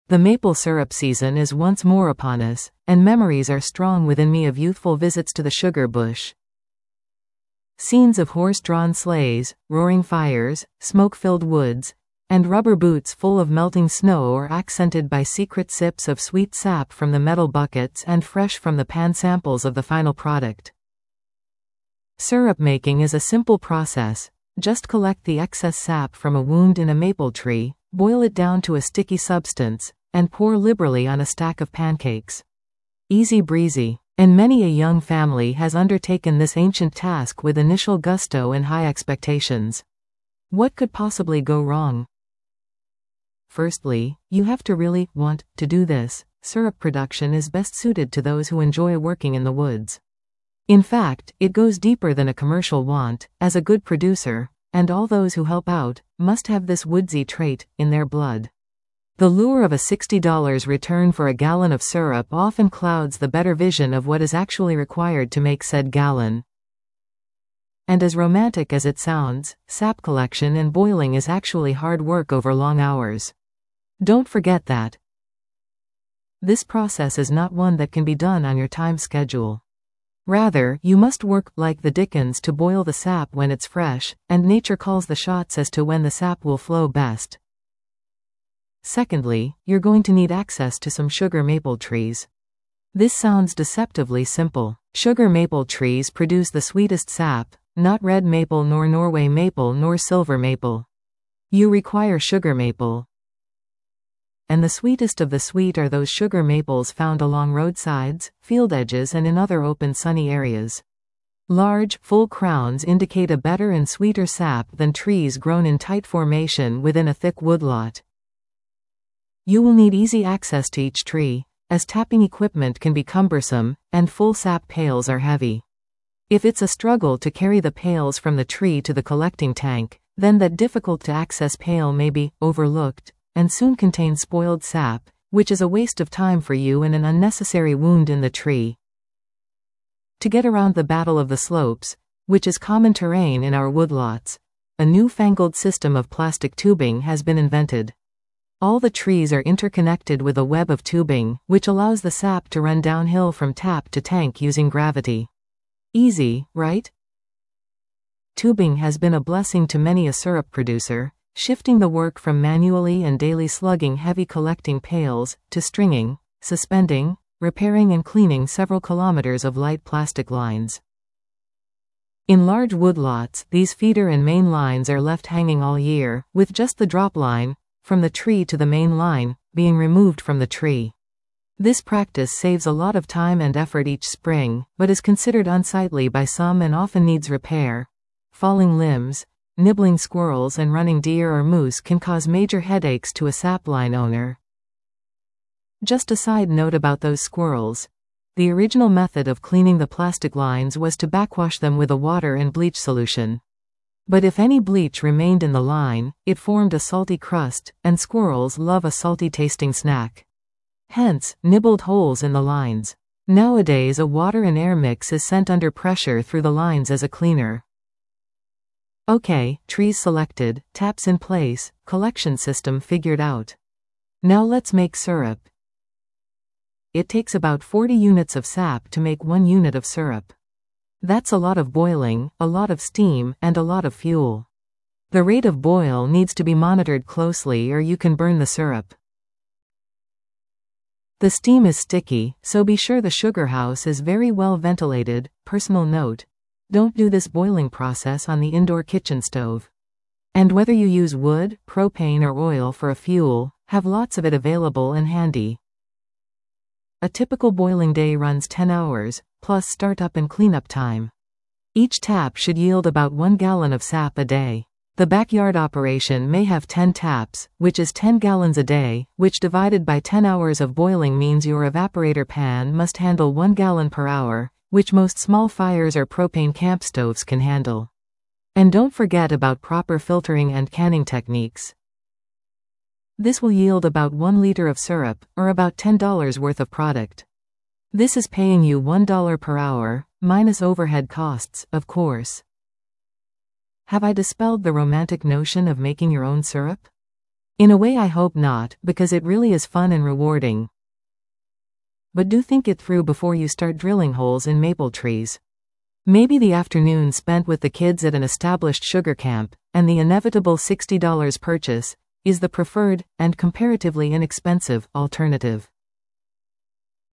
The maple syrup season is once more upon us, and memories are strong within me of youthful visits to the sugar bush. Scenes of horse-drawn sleighs, roaring fires, smoke-filled woods, and rubber boots full of melting snow are accented by secret sips of sweet sap from the metal buckets and fresh from the pan samples of the final product. Syrup making is a simple process. Just collect the excess sap from a wound in a maple tree, boil it down to a sticky substance, and pour liberally on a stack of pancakes. Easy breezy, and many a young family has undertaken this ancient task with initial gusto and high expectations. What could possibly go wrong? Firstly, you have to really want to do this. Syrup production is best suited to those who enjoy working in the woods. In fact, it goes deeper than a commercial want, as a good producer, and all those who help out, must have this woodsy trait in their blood. The lure of a $60 return for a gallon of syrup often clouds the better vision of what is actually required to make said gallon. And as romantic as it sounds, sap collection and boiling is actually hard work over long hours. Don't forget that. This process is not one that can be done on your time schedule. Rather, you must work like the dickens to boil the sap when it's fresh, and nature calls the shots as to when the sap will flow best. Secondly, you're going to need access to some sugar maple trees. This sounds deceptively simple. Sugar maple trees produce the sweetest sap, not red maple nor Norway maple nor silver maple. You require sugar maple. And the sweetest of the sweet are those sugar maples found along roadsides, field edges and in other open sunny areas. Large, full crowns indicate a better and sweeter sap than trees grown in tight formation within a thick woodlot. You will need easy access to each tree, as tapping equipment can be cumbersome, and full sap pails are heavy. If it's a struggle to carry the pails from the tree to the collecting tank, then that difficult-to-access pail may be overlooked, and soon contain spoiled sap, which is a waste of time for you and an unnecessary wound in the tree. To get around the battle of the slopes, which is common terrain in our woodlots, a newfangled system of plastic tubing has been invented. All the trees are interconnected with a web of tubing, which allows the sap to run downhill from tap to tank using gravity. Easy, right? Tubing has been a blessing to many a syrup producer, shifting the work from manually and daily slugging heavy collecting pails, to stringing, suspending, repairing and cleaning several kilometers of light plastic lines. In large woodlots, these feeder and main lines are left hanging all year, with just the drop line, from the tree to the main line, being removed from the tree. This practice saves a lot of time and effort each spring, but is considered unsightly by some and often needs repair. Falling limbs, nibbling squirrels and running deer or moose can cause major headaches to a sapline owner. Just a side note about those squirrels. The original method of cleaning the plastic lines was to backwash them with a water and bleach solution. But if any bleach remained in the line, it formed a salty crust, and squirrels love a salty-tasting snack. Hence, nibbled holes in the lines. Nowadays a water and air mix is sent under pressure through the lines as a cleaner. Okay, trees selected, taps in place, collection system figured out. Now let's make syrup. It takes about 40 units of sap to make 1 unit of syrup. That's a lot of boiling, a lot of steam, and a lot of fuel. The rate of boil needs to be monitored closely or you can burn the syrup. The steam is sticky, so be sure the sugar house is very well ventilated. Personal note: don't do this boiling process on the indoor kitchen stove. And whether you use wood, propane or oil for a fuel, have lots of it available and handy. A typical boiling day runs 10 hours, plus startup and cleanup time. Each tap should yield about 1 gallon of sap a day. The backyard operation may have 10 taps, which is 10 gallons a day, which divided by 10 hours of boiling means your evaporator pan must handle 1 gallon per hour, which most small fires or propane camp stoves can handle. And don't forget about proper filtering and canning techniques. This will yield about 1 liter of syrup, or about $10 worth of product. This is paying you $1 per hour, minus overhead costs, of course. Have I dispelled the romantic notion of making your own syrup? In a way I hope not, because it really is fun and rewarding. But do think it through before you start drilling holes in maple trees. Maybe the afternoon spent with the kids at an established sugar camp, and the inevitable $60 purchase, is the preferred, and comparatively inexpensive, alternative.